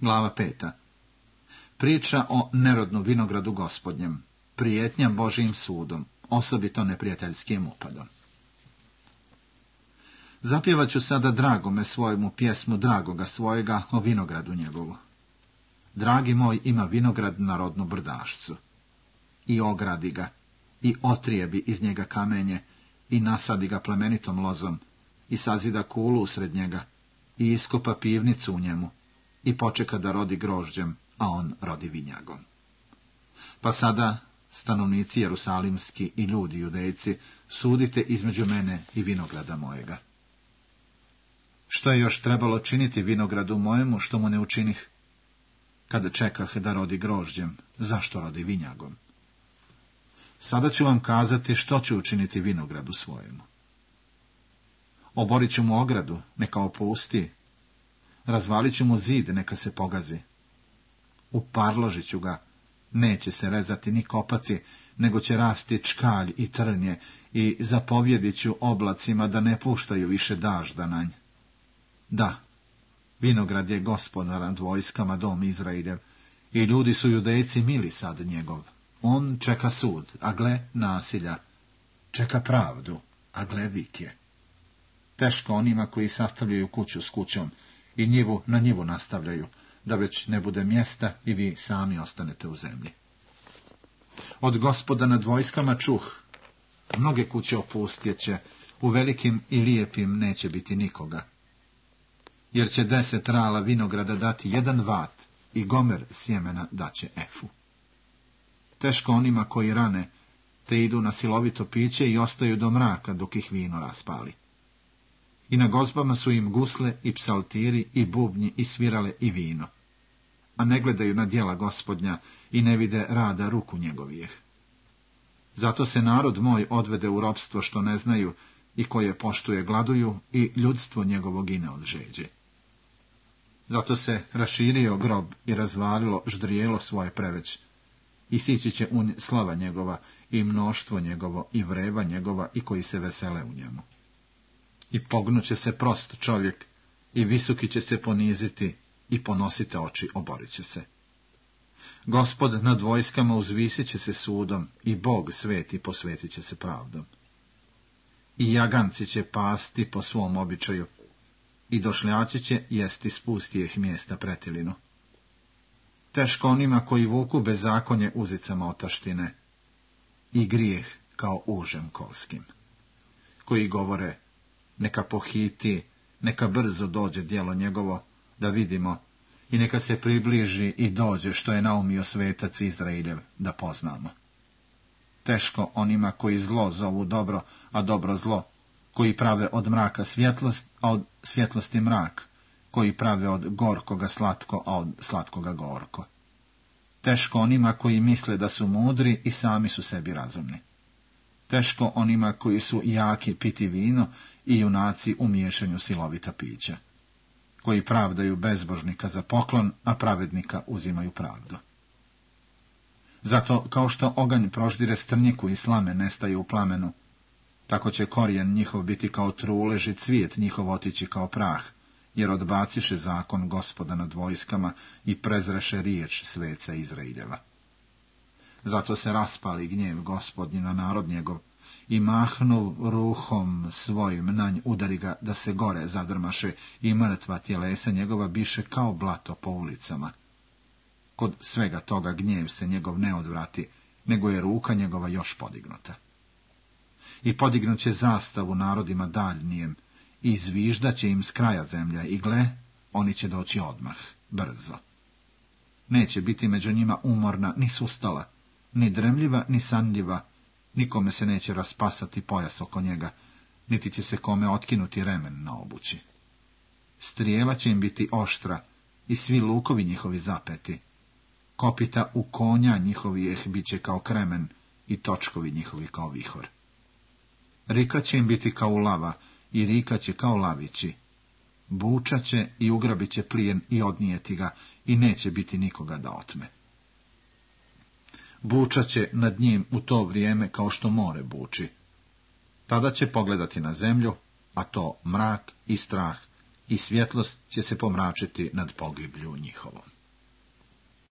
Glava 5. Priča o nerodnu vinogradu Gospodnjem, prijetnja Božijim sudom, osobito neprijateljskim upadom. Zapjevat ću sada dragome svojemu pjesmu dragoga svojega o vinogradu njegovu. Dragi moj ima vinograd na rodnu brdašcu. I ogradi ga, i otrijebi iz njega kamenje, i nasadi ga plemenitom lozom, i sazida kulu usred njega, i iskopa pivnicu u njemu, i počeka da rodi grožđem, a on rodi vinjagom. Pa sada, stanovnici jerusalimski i ljudi judejci, sudite između mene i vinograda mojega. Što je još trebalo činiti vinogradu mojemu, što mu ne učinih? Kada čekah da rodi grožđem, zašto rodi vinjagom? Sada ću vam kazati što ću učiniti vinogradu svojemu. Oborit ću mu ogradu, neka opusti. Razvalit ću mu zid, neka se pogazi. Uparložit ću ga, neće se rezati ni kopati, nego će rasti čkalj i trnje, i zapovjedit ću oblacima da ne puštaju više dažda na nj. Da, vinograd je Gospodar nad vojskama, dom Izrailjev, i ljudi su judejci mili sad njegov. On čeka sud, a gle nasilja, čeka pravdu, a gle vike. Teško onima koji sastavljaju kuću s kućom i njivu na njivu nastavljaju, da već ne bude mjesta i vi sami ostanete u zemlji. Od Gospoda nad vojskama čuh, mnoge kuće opustjeće, u velikim i lijepim neće biti nikoga. Jer će 10 rala vinograda dati 1 vat i gomer sjemena daće efu. Teško onima koji rane, te idu na silovito piće i ostaju do mraka dok ih vino raspali. I na gozbama su im gusle i psaltiri i bubnji i svirale i vino. A ne gledaju na djela Gospodnja i ne vide rada ruku njegovijeh. Zato se narod moj odvede u ropstvo što ne znaju i koje poštuje gladuju i ljudstvo njegovog ine od žeđe. Zato se raširio grob i razvalilo ždrijelo svoje preveć. I sići će u nj slava njegova i mnoštvo njegovo i vreba njegova i koji se vesele u njemu. I pognuće se prost čovjek i visoki će se poniziti i ponosite oči oborit će se. Gospod nad vojskama uzvisit će se sudom i Bog sveti posvetit će se pravdom. I jaganci će pasti po svom običaju i došljači će jesti s pustijeh mjesta pretilinu. Teško onima koji vuku bezakonje uzicama otaštine i grijeh kao užem kolskim, koji govore, neka pohiti, neka brzo dođe djelo njegovo, da vidimo, i neka se približi i dođe što je naumio svetac Izrailjev, da poznamo. Teško onima koji zlo zovu dobro, a dobro zlo, koji prave od mraka svjetlost, a od svjetlosti mrak, koji prave od gorkoga slatko, a od slatkoga gorko. Teško onima koji misle da su mudri i sami su sebi razumni. Teško onima koji su jaki piti vino i junaci u miješanju silovita pića, koji pravdaju bezbožnika za poklon, a pravednika uzimaju pravdu. Zato, kao što oganj proždire strnjiku i slame nestaju u plamenu, tako će korijen njihov biti kao trulež i cvijet njihov otići kao prah, jer odbaciše zakon Gospoda nad vojskama i prezreše riječ sveca Izraeljeva. Zato se raspali gnjev Gospodnji na narod njegov i mahnuv ruhom svojim na nj udari ga da se gore zadrmaše i mrtva tjelesa njegova biše kao blato po ulicama. Kod svega toga gnjev se njegov ne odvrati, nego je ruka njegova još podignuta. I podignut će zastavu narodima daljnijem i zviždat će im s kraja zemlja i gle, oni će doći odmah, brzo. Neće biti među njima umorna ni sustala, ni dremljiva ni sanljiva, nikome se neće raspasati pojas oko njega, niti će se kome otkinuti remen na obući. Strijela će im biti oštra i svi lukovi njihovi zapeti. Kopita u konja njihovijeh bit će kao kremen i točkovi njihovi kao vihor. Rika će im biti kao lava i rika će kao lavići. Buča će i ugrabit će plijen i odnijeti ga i neće biti nikoga da otme. Buča će nad njim u to vrijeme kao što more buči. Tada će pogledati na zemlju, a to mrak i strah i svjetlost će se pomračiti nad pogiblju njihovom.